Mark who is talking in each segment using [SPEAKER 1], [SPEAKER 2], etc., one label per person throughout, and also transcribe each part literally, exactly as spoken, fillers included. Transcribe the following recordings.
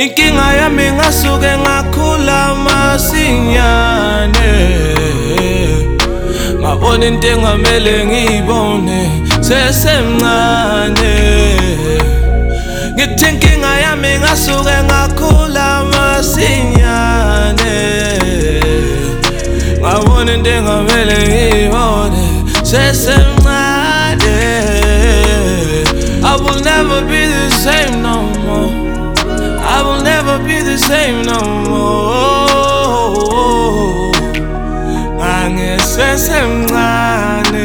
[SPEAKER 1] Inkinga yami ngasuke ngakhula masinyane, ngabona into engamele ngiyibone sesemncane. Ngithi inkinga yami ngasuke ngakhula masinyane, ngabona into engamele ngiyibone sesemncane. I will never be the same no more. I will never be the same no more. Angisesemncane,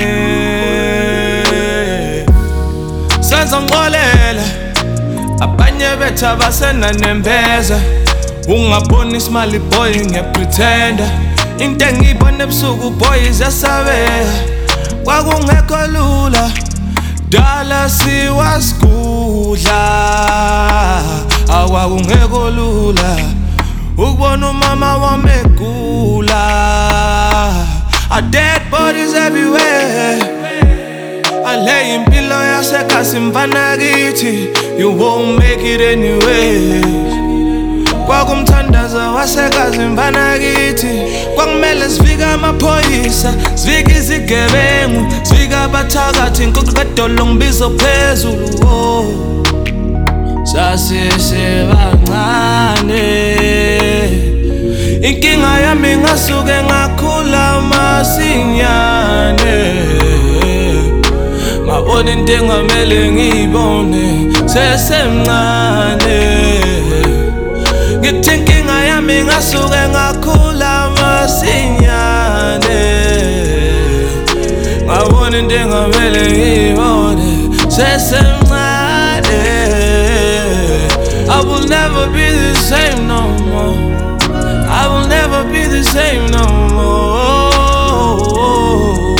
[SPEAKER 1] senza ngixolela abanye bethu abasenanembeza. Ungaboni smiley boy ngepretenda, into engiyibona ebusuku boy ziyasabeka. Kwakungekho lula dala siwasigudla, akwakungekho lula ukubona umama wami egula. Our dead bodies everywhere, alay impilo yasekhaya mfana kithi. You won't make it anyway. Kwakumthandazo wasekhaya mfana kithi, kwakumele sivike amaphoyisa, sivike izigebengu, sivike abathakathi. Inkosi kadolo ngibizo phezulu, oh. Sasisebancane, inkinga yami ngasuke ngakhula masinyane, ngabona into engamele ngiyibone sesemncane. Ngithi inkinga yami ngasuke ngakhula masinyane, ngabona into engamele ngiyibone sesemncane. I will never be the same no more. I will never be the same no more.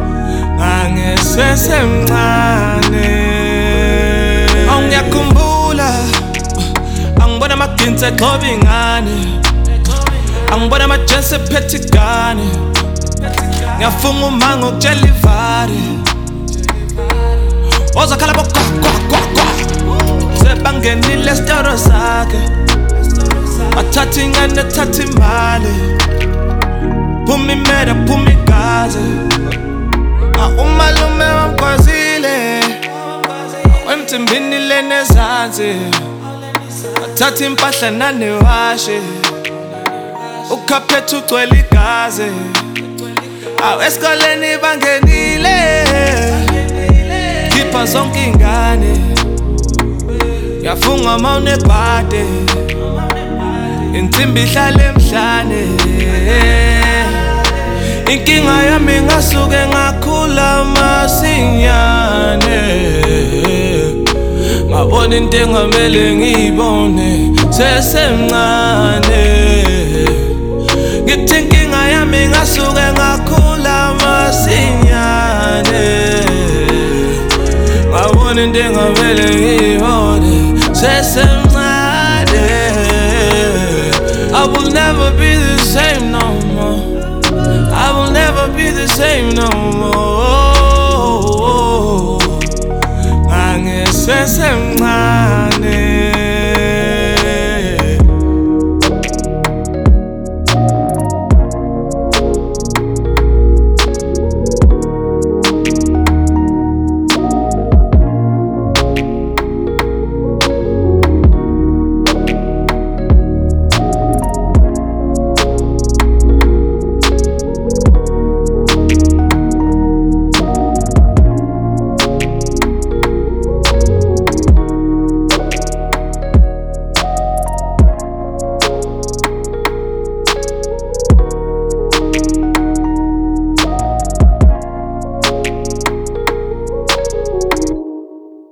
[SPEAKER 1] Angisesemncane, angiyakhumbula angibona amaginsi egxoba ingane, angibona amajensi ephethe igane. Ngiyafunga umango ukutshela ivare, ozakhala bokwakwakwakwa sebangenile esitoro sakhe. Bathatha ingane thatha imali, phuma imeda phuma igazi. Umalume wamkwazile wemcimbini lenezansi, bathatha impahla nanewashe, ukhaphethe ugcwele igazi. Awu esikoleni bangenile, khipha zonke ingane. Ngiyafunga mawunebhade, insimbi ihlale emhlane. Inkinga yami ngasuke ngakhula masinyane, ngabona into engamele ngiyibone sesemncane. Ngithi inkinga yami ngasuke ngakhula masinyane, ngabona into engamele ngiyibone sesemncane. I will never be the same no more. I will never be the same no more. Angisesemncane.